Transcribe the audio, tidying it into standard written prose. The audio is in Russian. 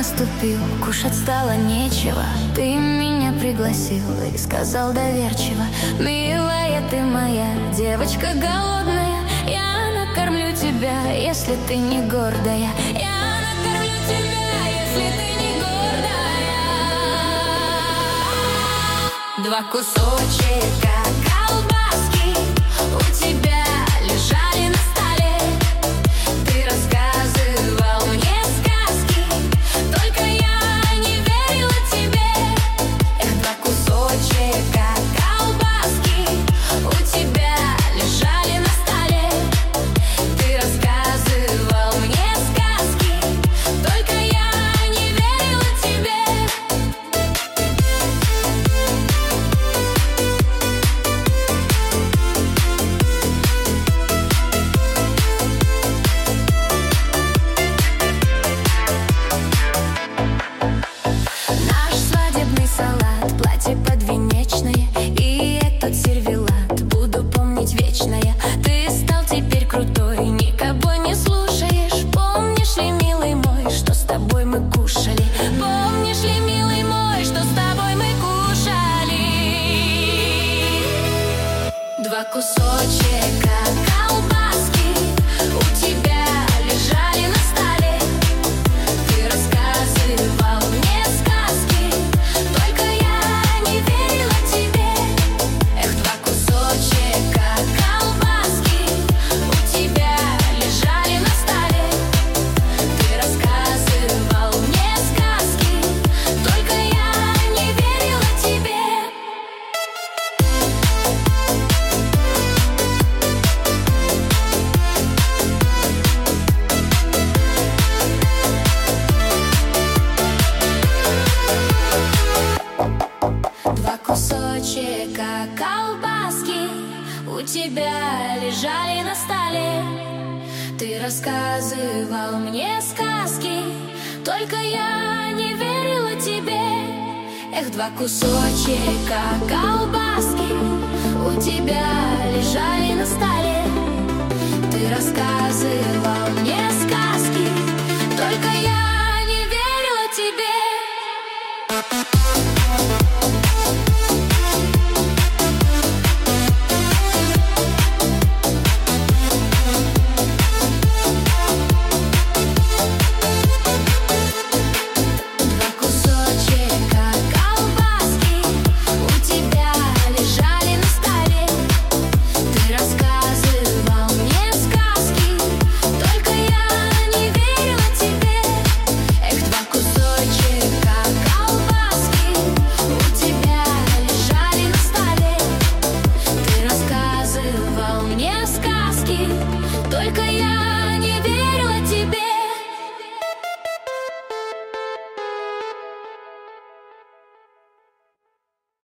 наступил, кушать стало нечего. Ты меня пригласил и сказал доверчиво: милая ты моя, девочка голодная, я накормлю тебя, если ты не гордая. Я накормлю тебя, если ты не гордая. Два кусочка колбаски у тебя лежали на столе. Ты рассказывал мне сказки, только я не верила тебе. Эх, два кусочка колбаски у тебя лежали на столе. Ты рассказывал мне сказки, только я не верила тебе. Наш свадебный салат, платье подвенечное и этот сервелат буду помнить вечно я. Ты стал теперь крутой, никого не слушаешь. Помнишь ли, милый мой, что с тобой мы кушали? Помнишь ли, милый мой, что с тобой мы кушали? Два кусочка колбаски у тебя лежали на столе. Ты рассказывал мне сказки, только я не верила тебе. Эх, два кусочка колбаски у тебя лежали на столе. Ты рассказывал мне сказки, только я не верила тебе. Два кусочка колбаски у тебя лежали на столе. Ты рассказывал мне сказки, только я не верила тебе. Эх, два кусочка колбаски у тебя лежали на столе. Ты рассказывал